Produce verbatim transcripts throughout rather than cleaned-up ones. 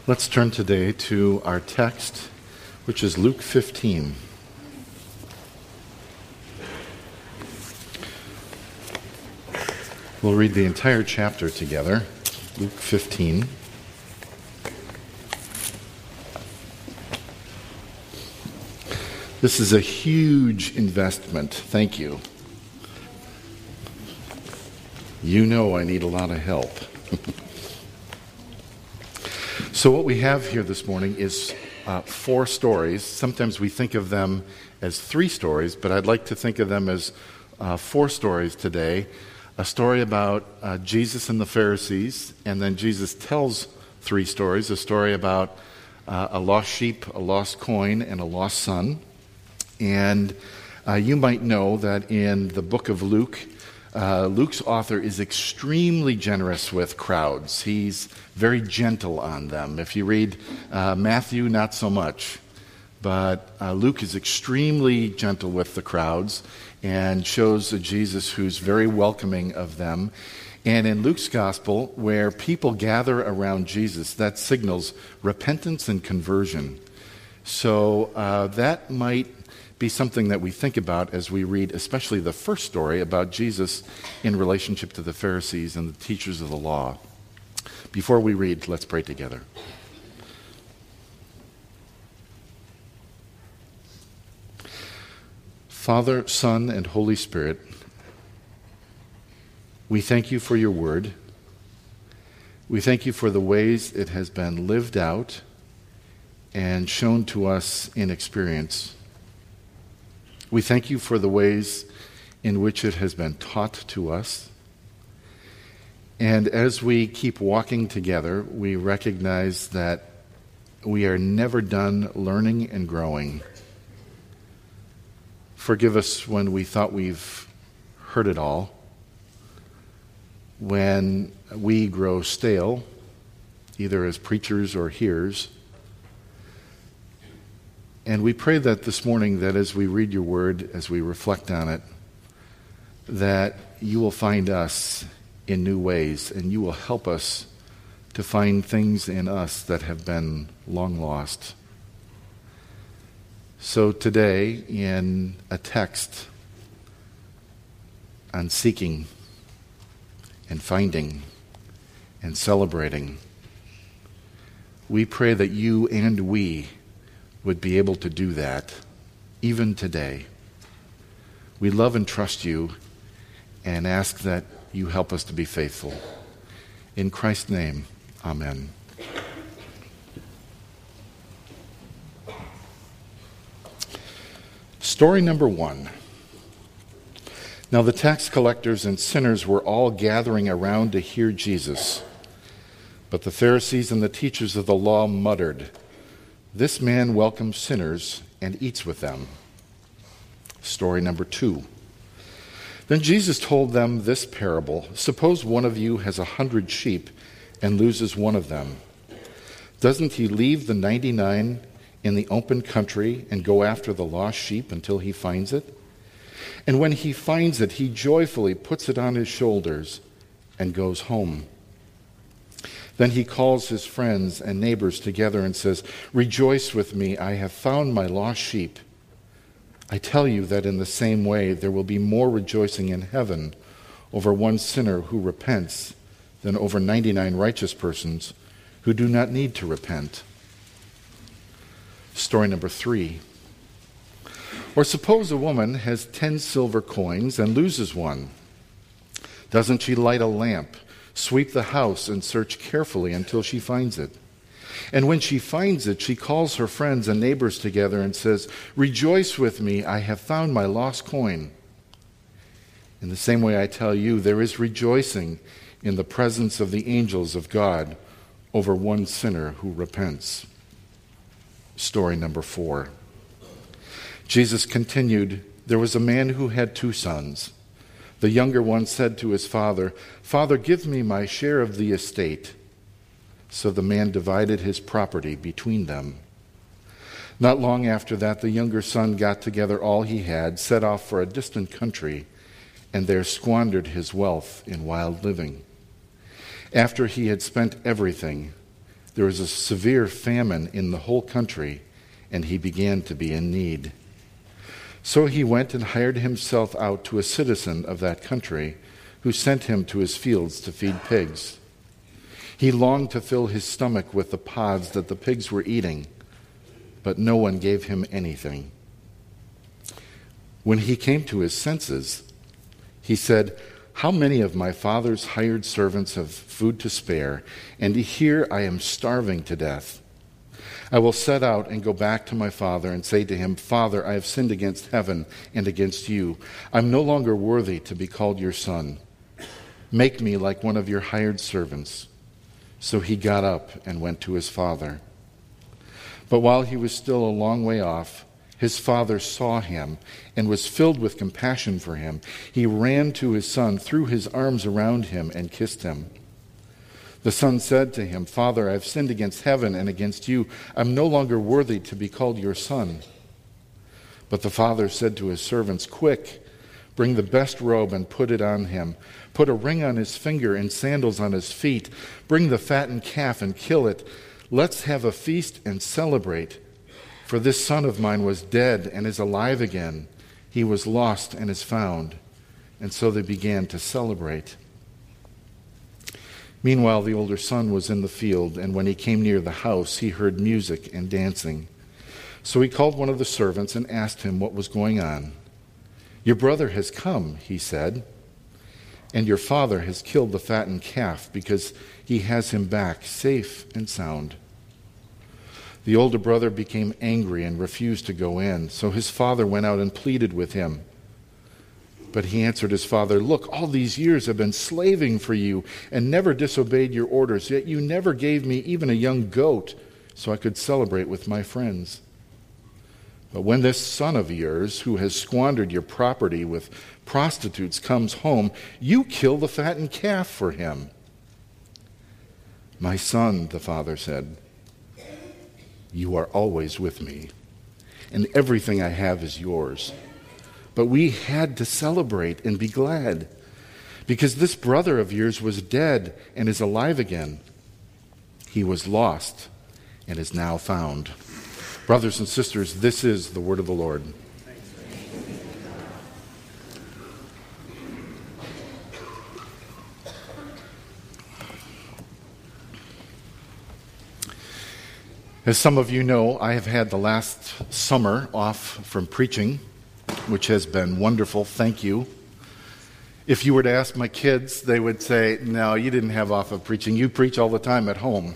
Let's turn today to our text, which is Luke fifteen. We'll read the entire chapter together, Luke fifteen. This is a huge investment. Thank you. You know I need a lot of help. So what we have here this morning is uh, four stories. Sometimes we think of them as three stories, but I'd like to think of them as uh, four stories today. A story about uh, Jesus and the Pharisees, and then Jesus tells three stories. A story about uh, a lost sheep, a lost coin, and a lost son. And uh, you might know that in the book of Luke, Uh, Luke's author is extremely generous with crowds. He's very gentle on them. If you read uh, Matthew, not so much. But uh, Luke is extremely gentle with the crowds and shows a Jesus who's very welcoming of them. And in Luke's gospel, where people gather around Jesus, that signals repentance and conversion. So uh, that might be something that we think about as we read, especially the first story about Jesus in relationship to the Pharisees and the teachers of the law. Before we read, let's pray together. Father, Son, and Holy Spirit, we thank you for your word. We thank you for the ways it has been lived out and shown to us in experience. We thank you for the ways in which it has been taught to us. And as we keep walking together, we recognize that we are never done learning and growing. Forgive us when we thought we've heard it all, when we grow stale, either as preachers or hearers. And we pray that this morning, that as we read your word, as we reflect on it, that you will find us in new ways, and you will help us to find things in us that have been long lost. So today, in a text on seeking and finding and celebrating, we pray that you and we would be able to do that even today. We love and trust you and ask that you help us to be faithful. In Christ's name, amen. Story number one. Now the tax collectors and sinners were all gathering around to hear Jesus. But the Pharisees and the teachers of the law muttered, "This man welcomes sinners and eats with them." Story number two. Then Jesus told them this parable. Suppose one of you has a hundred sheep and loses one of them. Doesn't he leave the ninety-nine in the open country and go after the lost sheep until he finds it? And when he finds it, he joyfully puts it on his shoulders and goes home. Then he calls his friends and neighbors together and says, "Rejoice with me, I have found my lost sheep." I tell you that in the same way there will be more rejoicing in heaven over one sinner who repents than over ninety-nine righteous persons who do not need to repent. Story number three. Or suppose a woman has ten silver coins and loses one. Doesn't she light a lamp, sweep the house, and search carefully until she finds it? And when she finds it, she calls her friends and neighbors together and says, "Rejoice with me, I have found my lost coin." In the same way I tell you, there is rejoicing in the presence of the angels of God over one sinner who repents. Story number four. Jesus continued, "There was a man who had two sons. The younger one said to his father, 'Father, give me my share of the estate.' So the man divided his property between them. Not long after that, the younger son got together all he had, set off for a distant country, and there squandered his wealth in wild living. After he had spent everything, there was a severe famine in the whole country, and he began to be in need. So he went and hired himself out to a citizen of that country, who sent him to his fields to feed pigs. He longed to fill his stomach with the pods that the pigs were eating, but no one gave him anything. When he came to his senses, he said, "How many of my father's hired servants have food to spare, and here I am starving to death? I will set out and go back to my father and say to him, 'Father, I have sinned against heaven and against you. I'm no longer worthy to be called your son. Make me like one of your hired servants.' So he got up and went to his father. But while he was still a long way off, his father saw him and was filled with compassion for him. He ran to his son, threw his arms around him, and kissed him. The son said to him, 'Father, I have sinned against heaven and against you. I'm no longer worthy to be called your son.' But the father said to his servants, 'Quick, bring the best robe and put it on him. Put a ring on his finger and sandals on his feet. Bring the fattened calf and kill it. Let's have a feast and celebrate. For this son of mine was dead and is alive again. He was lost and is found.' And so they began to celebrate. Meanwhile, the older son was in the field, and when he came near the house, he heard music and dancing. So he called one of the servants and asked him what was going on. 'Your brother has come,' he said, 'and your father has killed the fattened calf because he has him back safe and sound.' The older brother became angry and refused to go in, so his father went out and pleaded with him. But he answered his father, 'Look, all these years I've been slaving for you and never disobeyed your orders, yet you never gave me even a young goat so I could celebrate with my friends. But when this son of yours, who has squandered your property with prostitutes, comes home, you kill the fattened calf for him.' 'My son,' the father said, 'you are always with me, and everything I have is yours. But we had to celebrate and be glad, because this brother of yours was dead and is alive again. He was lost and is now found.'" Brothers and sisters, this is the word of the Lord. As some of you know, I have had the last summer off from preaching, which has been wonderful. Thank you. If you were to ask my kids, they would say, "No, you didn't have off of preaching. You preach all the time at home."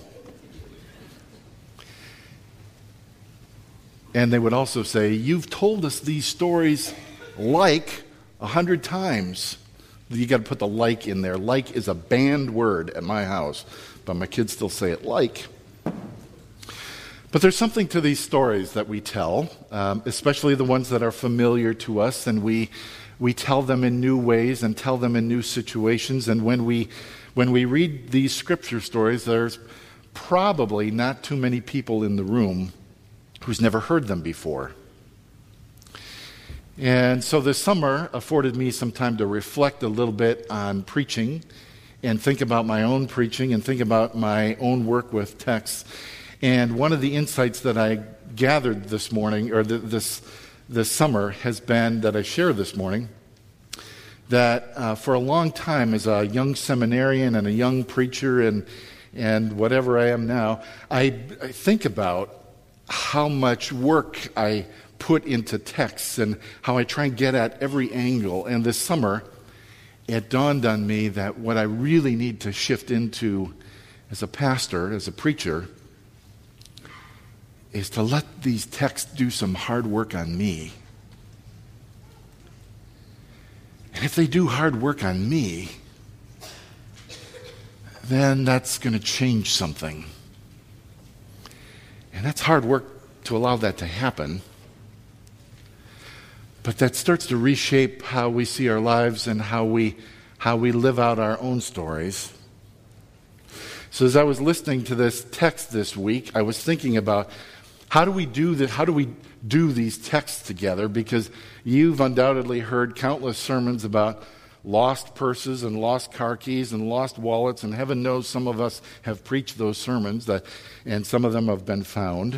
And they would also say, "You've told us these stories like a hundred times." You got to put the "like" in there. "Like" is a banned word at my house, but my kids still say it like. But there's something to these stories that we tell, um, especially the ones that are familiar to us, and we we tell them in new ways and tell them in new situations. And when we when we read these scripture stories, there's probably not too many people in the room who's never heard them before. And so this summer afforded me some time to reflect a little bit on preaching and think about my own preaching and think about my own work with texts. And one of the insights that I gathered this morning, or th- this this summer, has been, that I share this morning, that uh, for a long time as a young seminarian and a young preacher and and whatever I am now, I, I think about how much work I put into texts and how I try and get at every angle. And this summer, it dawned on me that what I really need to shift into as a pastor, as a preacher, is to let these texts do some hard work on me. And if they do hard work on me, then that's going to change something. And that's hard work to allow that to happen. But that starts to reshape how we see our lives and how we how we live out our own stories. So as I was listening to this text this week, I was thinking about how do we do that? How do we do these texts together? Because you've undoubtedly heard countless sermons about lost purses and lost car keys and lost wallets, and heaven knows some of us have preached those sermons, that, and some of them have been found.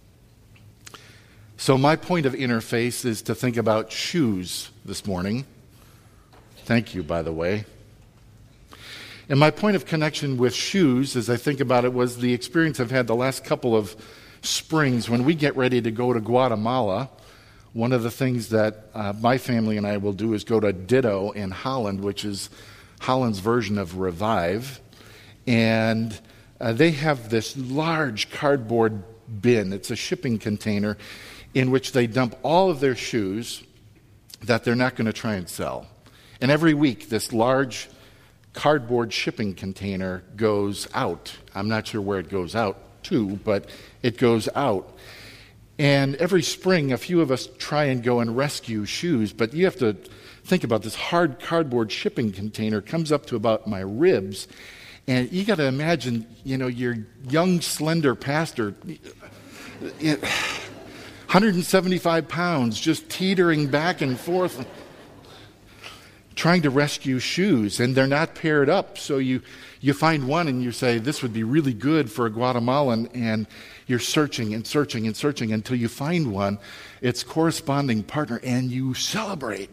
So my point of interface is to think about shoes this morning. Thank you, by the way. And my point of connection with shoes, as I think about it, was the experience I've had the last couple of springs. When we get ready to go to Guatemala, one of the things that uh, my family and I will do is go to Ditto in Holland, which is Holland's version of Revive. And uh, they have this large cardboard bin. It's a shipping container in which they dump all of their shoes that they're not going to try and sell. And every week, this large cardboard shipping container goes out. I'm not sure where it goes out to, but it goes out. And every spring, a few of us try and go and rescue shoes, but you have to think about this hard cardboard shipping container comes up to about my ribs, and you got to imagine, you know, your young, slender pastor, it, one hundred seventy-five pounds, just teetering back and forth, trying to rescue shoes, and they're not paired up. So you, you find one and you say, this would be really good for a Guatemalan, and you're searching and searching and searching until you find one, its corresponding partner, and you celebrate.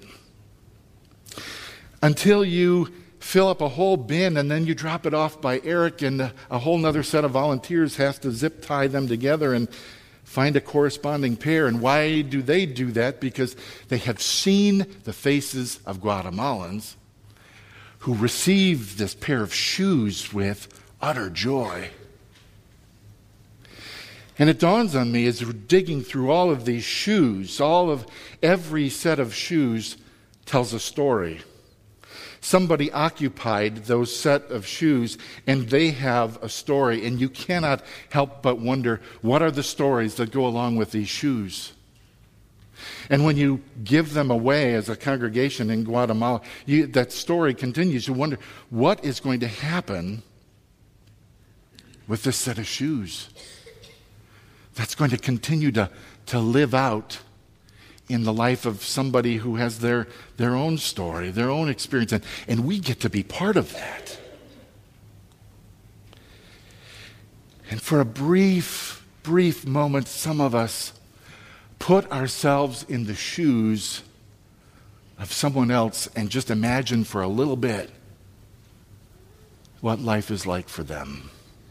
Until you fill up a whole bin, and then you drop it off by Eric, and a whole other set of volunteers has to zip tie them together and find a corresponding pair. And why do they do that? Because they have seen the faces of Guatemalans who received this pair of shoes with utter joy. And it dawns on me as we're digging through all of these shoes, all of every set of shoes tells a story. Somebody occupied those set of shoes, and they have a story, and you cannot help but wonder, what are the stories that go along with these shoes? And when you give them away as a congregation in Guatemala, you, that story continues. You wonder, what is going to happen with this set of shoes that's going to continue to, to live out in the life of somebody who has their, their own story, their own experience, and, and we get to be part of that. And for a brief, brief moment, some of us put ourselves in the shoes of someone else and just imagine for a little bit what life is like for them.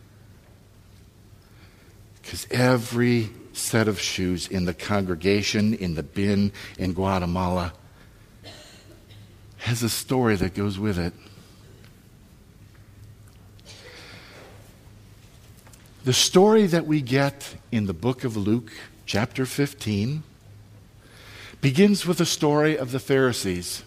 Because every set of shoes in the congregation, in the bin in Guatemala, has a story that goes with it. The story that we get in the book of Luke, chapter fifteen, begins with the story of the Pharisees.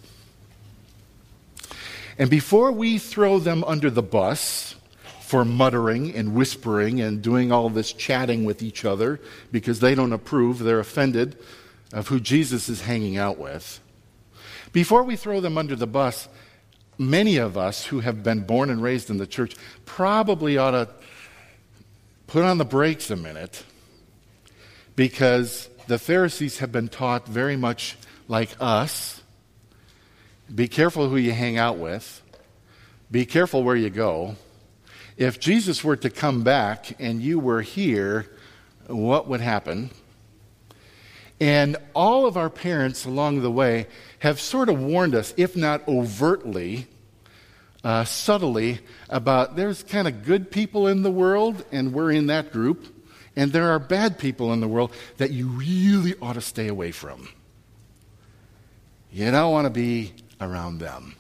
And before we throw them under the bus for muttering and whispering and doing all this chatting with each other because they don't approve, they're offended of who Jesus is hanging out with. Before we throw them under the bus, many of us who have been born and raised in the church probably ought to put on the brakes a minute, because the Pharisees have been taught very much like us. Be careful who you hang out with. Be careful where you go. If Jesus were to come back and you were here, what would happen? And all of our parents along the way have sort of warned us, if not overtly, uh, subtly, about there's kind of good people in the world, and we're in that group, and there are bad people in the world that you really ought to stay away from. You don't want to be around them.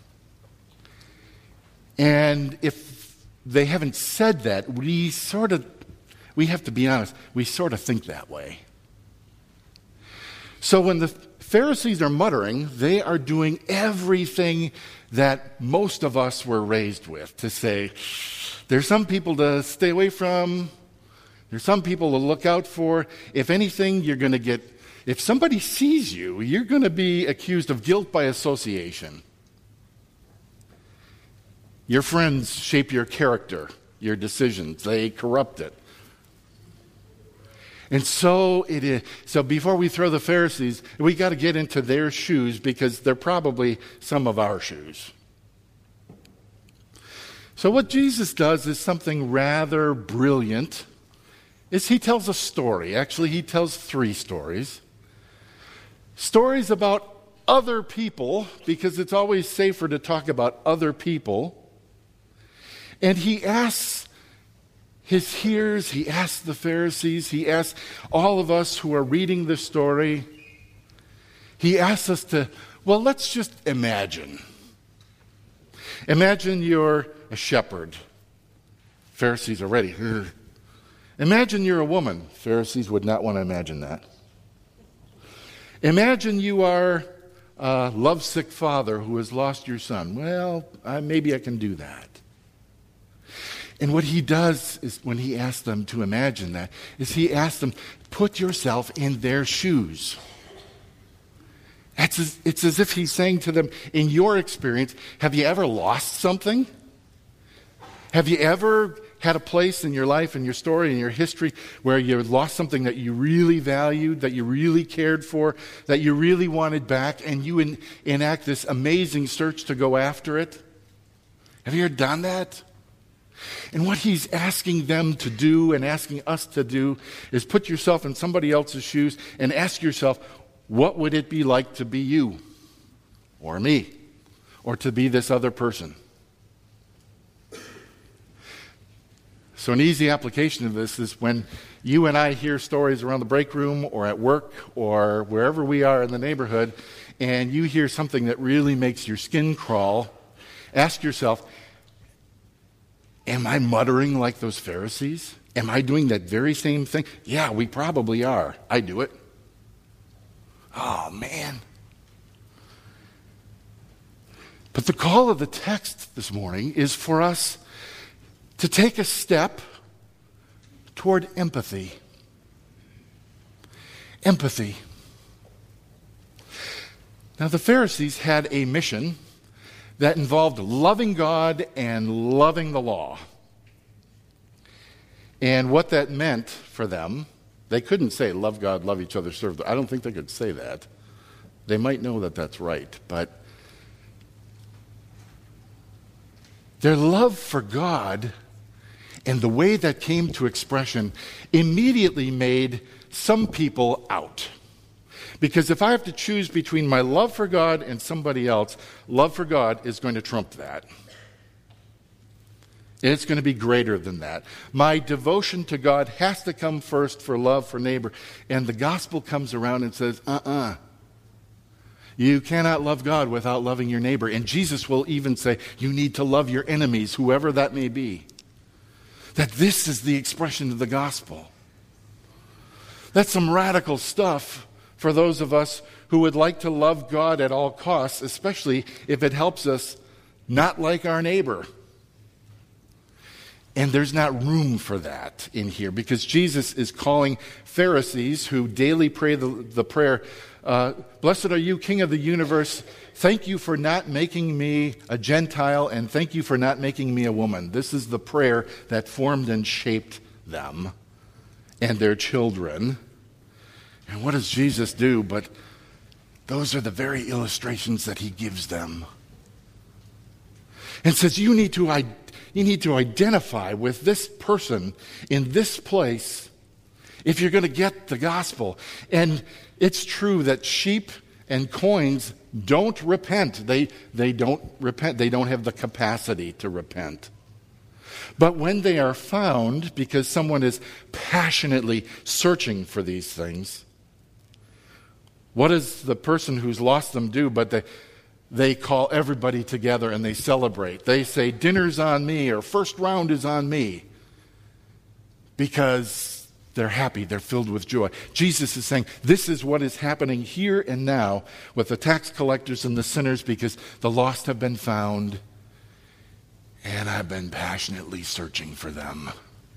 And if they haven't said that, we sort of, we have to be honest, we sort of think that way. So when the Pharisees are muttering, they are doing everything that most of us were raised with, to say, there's some people to stay away from, there's some people to look out for. If anything, you're going to get, if somebody sees you, you're going to be accused of guilt by association. Your friends shape your character, your decisions. They corrupt it. And so it is. So before we throw the Pharisees, we got to get into their shoes, because they're probably some of our shoes. So what Jesus does is something rather brilliant. Is he tells a story. Actually, he tells three stories. Stories about other people, because it's always safer to talk about other people. And he asks his hearers, he asks the Pharisees, he asks all of us who are reading this story, he asks us to, well, let's just imagine. Imagine you're a shepherd. Pharisees are ready. Imagine you're a woman. Pharisees would not want to imagine that. Imagine you are a lovesick father who has lost your son. Well, I, maybe I can do that. And what he does is, when he asks them to imagine that, is he asks them, put yourself in their shoes. It's as, it's as if he's saying to them, in your experience, have you ever lost something? Have you ever had a place in your life, in your story, in your history, where you lost something that you really valued, that you really cared for, that you really wanted back, and you en- enact this amazing search to go after it? Have you ever done that? And what he's asking them to do and asking us to do is put yourself in somebody else's shoes and ask yourself, what would it be like to be you or me or to be this other person? So an easy application of this is when you and I hear stories around the break room or at work or wherever we are in the neighborhood, and you hear something that really makes your skin crawl, ask yourself, am I muttering like those Pharisees? Am I doing that very same thing? Yeah, we probably are. I do it. Oh, man. But the call of the text this morning is for us to take a step toward empathy. Empathy. Now, the Pharisees had a mission that involved loving God and loving the law. And what that meant for them, they couldn't say, love God, love each other, serve. The, I don't think they could say that. They might know that that's right, but their love for God and the way that came to expression immediately made some people out. Because if I have to choose between my love for God and somebody else, love for God is going to trump that. And it's going to be greater than that. My devotion to God has to come first for love for neighbor. And the gospel comes around and says, uh-uh. You cannot love God without loving your neighbor. And Jesus will even say, you need to love your enemies, whoever that may be. That this is the expression of the gospel. That's some radical stuff for those of us who would like to love God at all costs, especially if it helps us not like our neighbor. And there's not room for that in here because Jesus is calling Pharisees who daily pray the, the prayer, uh, blessed are you, King of the universe. Thank you for not making me a Gentile and thank you for not making me a woman. This is the prayer that formed and shaped them and their children. And what does Jesus do? But those are the very illustrations that he gives them. And says, you need to, you need to identify with this person in this place if you're going to get the gospel. And it's true that sheep and coins don't repent. They, they don't repent. They don't have the capacity to repent. But when they are found, because someone is passionately searching for these things, what does the person who's lost them do? But they, they call everybody together and they celebrate. They say, dinner's on me, or first round is on me. Because they're happy, they're filled with joy. Jesus is saying, this is what is happening here and now with the tax collectors and the sinners, because the lost have been found, and I've been passionately searching for them.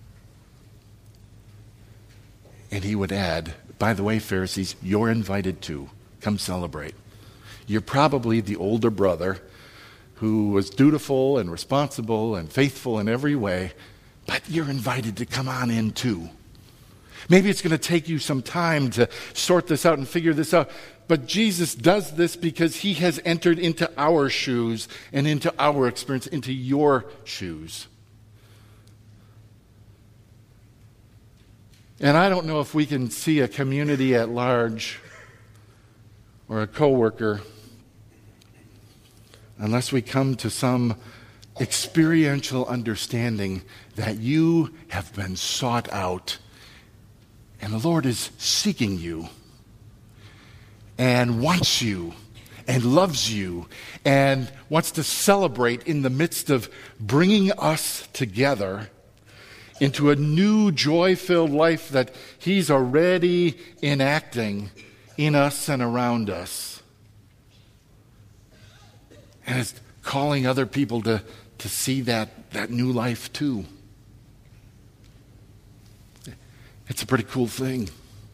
And he would add, by the way, Pharisees, you're invited too. Come celebrate. You're probably the older brother who was dutiful and responsible and faithful in every way, but you're invited to come on in too. Maybe it's going to take you some time to sort this out and figure this out. But Jesus does this because he has entered into our shoes and into our experience, into your shoes. And I don't know if we can see a community at large or a coworker unless we come to some experiential understanding that you have been sought out and the Lord is seeking you and wants you and loves you and wants to celebrate in the midst of bringing us together into a new joy-filled life that he's already enacting in us and around us. And is calling other people to, to see that, that new life too. It's a pretty cool thing.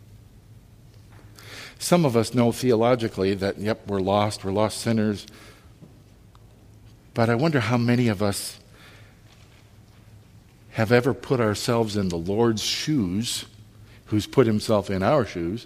Some of us know theologically that, yep, we're lost, we're lost sinners. But I wonder how many of us have ever put ourselves in the Lord's shoes, who's put himself in our shoes,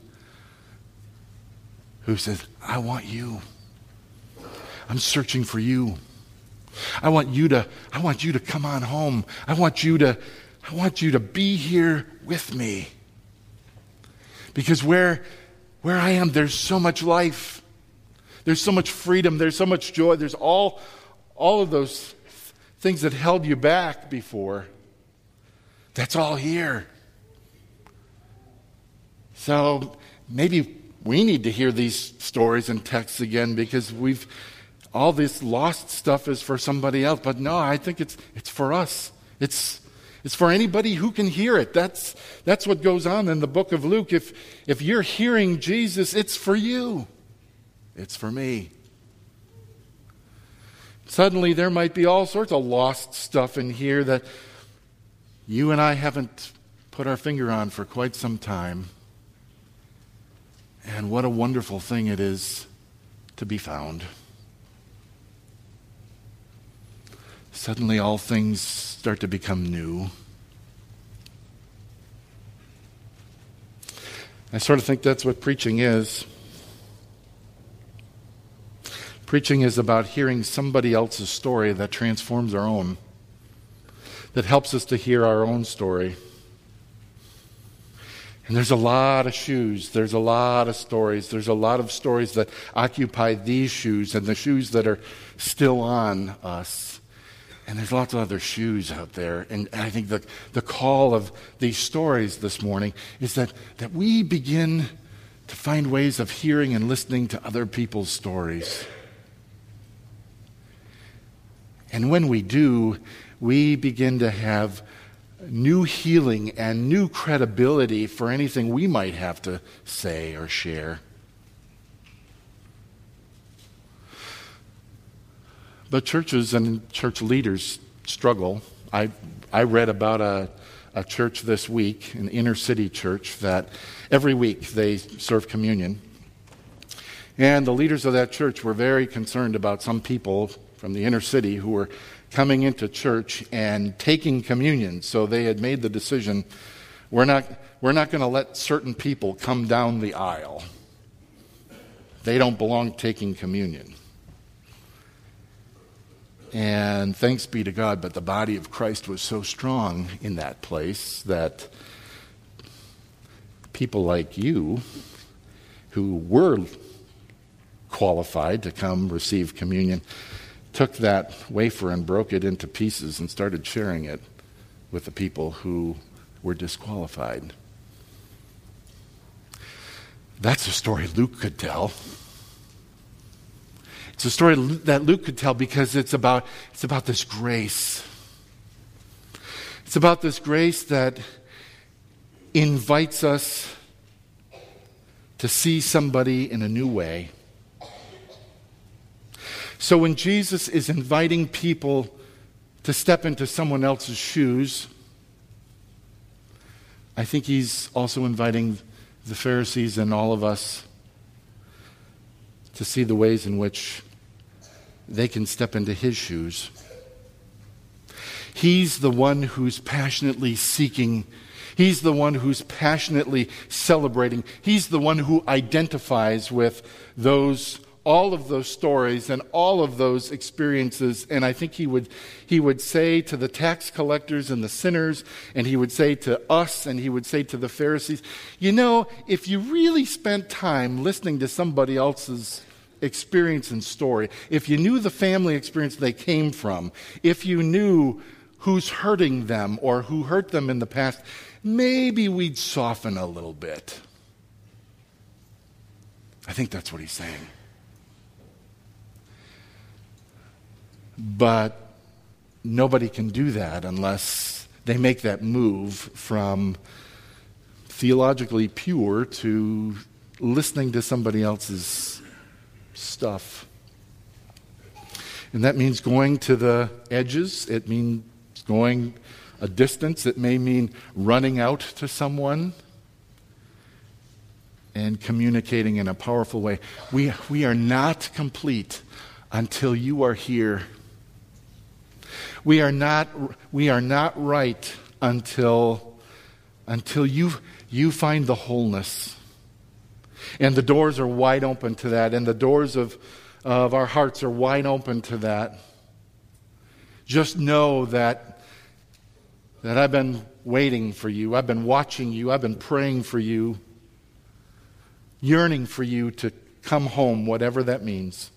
who says, I want you. I'm searching for you. I want you to, I want you to come on home. I want you to, I want you to be here with me. Because where, where I am, there's so much life. There's so much freedom. There's so much joy. There's all, all of those things that held you back before. That's all here. So maybe we need to hear these stories and texts again because we've all this lost stuff is for somebody else. But no, I think it's it's for us. It's it's for anybody who can hear it. That's that's what goes on in the book of Luke. If if you're hearing Jesus, it's for you. It's for me. Suddenly there might be all sorts of lost stuff in here that you and I haven't put our finger on for quite some time. And what a wonderful thing it is to be found. Suddenly all things start to become new. I sort of think that's what preaching is. Preaching is about hearing somebody else's story that transforms our own, that helps us to hear our own story. And there's a lot of shoes, there's a lot of stories, there's a lot of stories that occupy these shoes and the shoes that are still on us. And there's lots of other shoes out there. And I think the, the call of these stories this morning is that, that we begin to find ways of hearing and listening to other people's stories. And when we do, we begin to have new healing and new credibility for anything we might have to say or share. But churches and church leaders struggle. I I read about a, a church this week, an inner city church, that every week they serve communion. And the leaders of that church were very concerned about some people from the inner city who were coming into church and taking communion. So they had made the decision, we're not we're not going to let certain people come down the aisle. They don't belong taking communion. And thanks be to God, but the body of Christ was so strong in that place that people like you who were qualified to come receive communion took that wafer and broke it into pieces and started sharing it with the people who were disqualified. That's a story Luke could tell. It's a story that Luke could tell because it's about it's about this grace. It's about this grace that invites us to see somebody in a new way. So when Jesus is inviting people to step into someone else's shoes, I think he's also inviting the Pharisees and all of us to see the ways in which they can step into his shoes. He's the one who's passionately seeking He's the one who's passionately celebrating. He's the one who identifies with those, all of those stories and all of those experiences. And I think he would, he would say to the tax collectors and the sinners, and he would say to us, and he would say to the Pharisees, you know, if you really spent time listening to somebody else's experience and story, if you knew the family experience they came from, if you knew who's hurting them or who hurt them in the past, maybe we'd soften a little bit. I think that's what he's saying. But nobody can do that unless they make that move from theologically pure to listening to somebody else's stuff. And that means going to the edges. It means going a distance. It may mean running out to someone and communicating in a powerful way. We, we are not complete until you are here. We are not, we are not right until, until you, you find the wholeness. And the doors are wide open to that, and the doors of, of our hearts are wide open to that. Just know that, that I've been waiting for you. I've been watching you. I've been praying for you. Yearning for you to come home, whatever that means.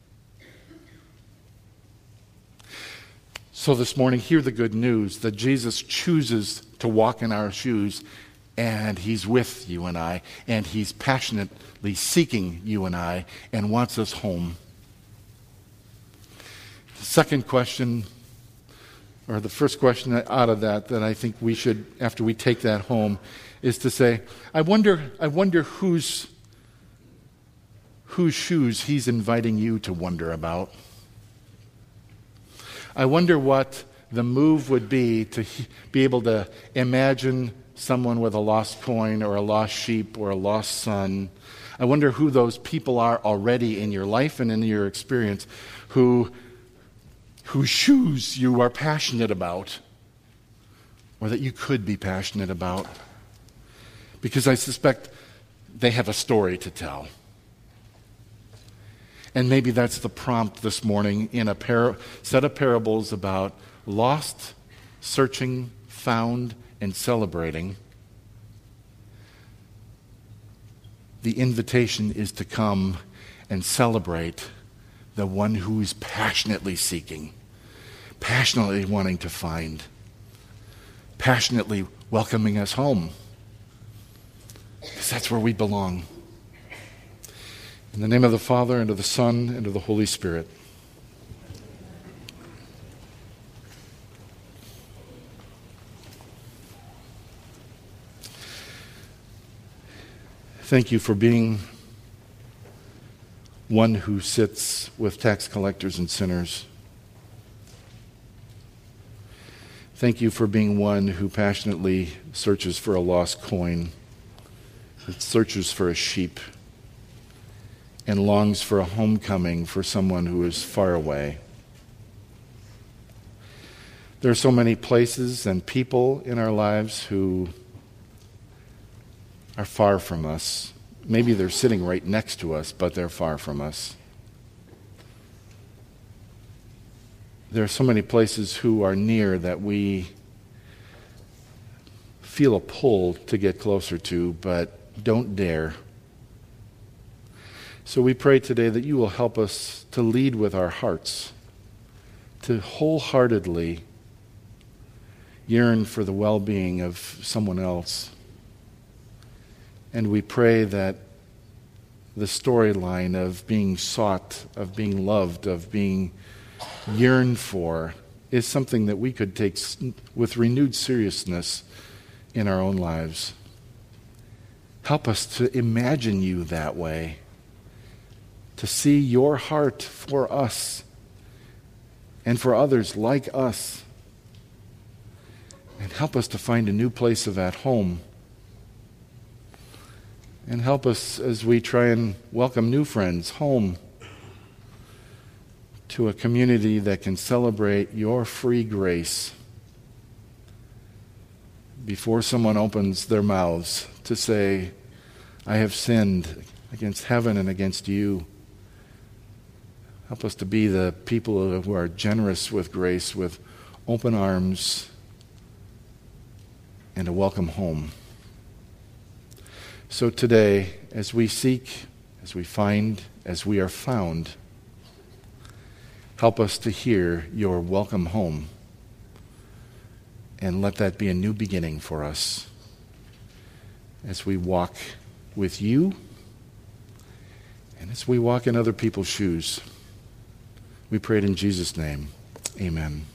So this morning, hear the good news that Jesus chooses to walk in our shoes, and he's with you and I, and he's passionately seeking you and I, and wants us home. The second question, or the first question out of that, that I think we should, after we take that home, is to say, I wonder, I wonder whose, whose shoes he's inviting you to wonder about. I wonder what the move would be to be able to imagine someone with a lost coin or a lost sheep or a lost son. I wonder who those people are already in your life and in your experience, who, whose shoes you are passionate about, or that you could be passionate about. Because I suspect they have a story to tell. And maybe that's the prompt this morning in a par- set of parables about lost, searching, found, and celebrating. The invitation is to come and celebrate the one who is passionately seeking, passionately wanting to find, passionately welcoming us home. Because that's where we belong. In the name of the Father, and of the Son, and of the Holy Spirit. Thank you for being one who sits with tax collectors and sinners. Thank you for being one who passionately searches for a lost coin, that searches for a sheep, and longs for a homecoming for someone who is far away. There are so many places and people in our lives who are far from us. Maybe they're sitting right next to us, but they're far from us. There are so many places who are near that we feel a pull to get closer to, but don't dare. So we pray today that you will help us to lead with our hearts, to wholeheartedly yearn for the well-being of someone else. And we pray that the storyline of being sought, of being loved, of being yearned for is something that we could take with renewed seriousness in our own lives. Help us to imagine you that way, to see your heart for us and for others like us. And help us to find a new place of at home. And help us as we try and welcome new friends home to a community that can celebrate your free grace, before someone opens their mouths to say, I have sinned against heaven and against you. Help us to be the people who are generous with grace, with open arms, and a welcome home. So today, as we seek, as we find, as we are found, help us to hear your welcome home, and let that be a new beginning for us as we walk with you and as we walk in other people's shoes. We pray it in Jesus' name. Amen.